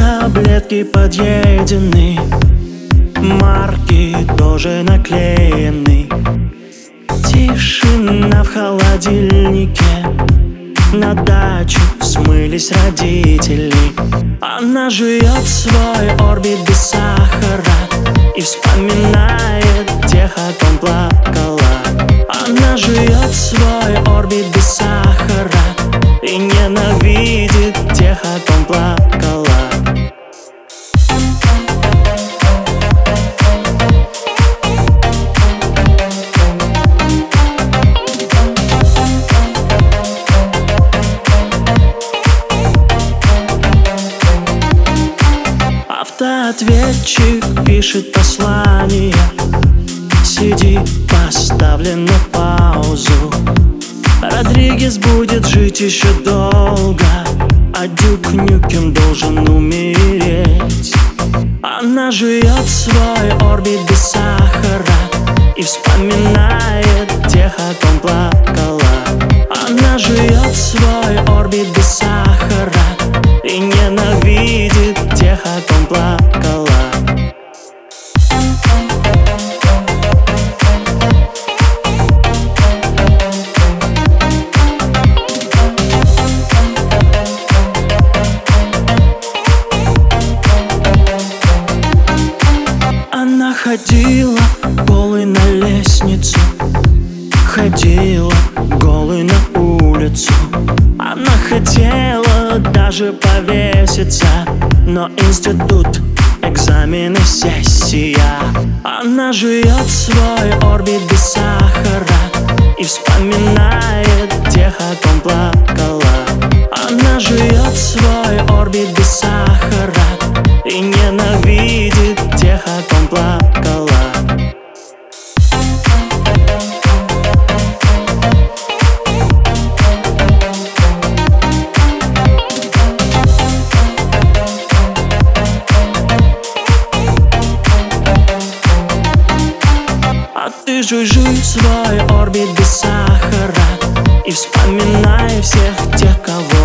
таблетки подъедены, марки тоже наклеены. Тишина в холодильнике, на дачу смылись родители. Она жует свой орбит без сахара и вспоминает тех, о ком плакала. Она жует свой орбит без сахара и ненавидит тех, о ком плакала. Автоответчик пишет послание, CD поставлен на паузу. Родригес будет жить еще долго, а Дюк Нюкем должен умереть. Она жует свой орбит без сахара и вспоминает тех, о ком плакала. Она жует свой орбит без сахара и ненавидит тех, о ком плакала. Она ходила голой на лестницу, ходила голой на улицу. Она хотела даже повеситься, но институт, экзамены, сессия. Она жует свой орбит без сахара и вспоминает тех, о ком плакала. Она жует свой орбит без сахара и ненавидит тех, о ком плакала. А ты жуй свой орбит без сахара и вспоминай всех тех, кого